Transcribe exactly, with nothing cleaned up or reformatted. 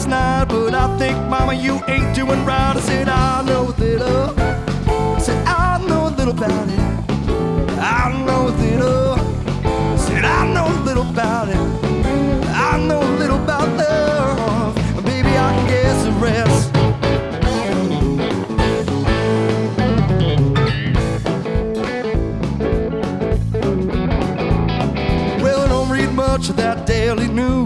last night, but I think, Mama, you ain't doing right. I said, I know a little. I said, I know a little about it. I know a little. I said, I know a little about it. I know a little about love. Baby, I can guess the rest. Well, I don't read much of that daily news.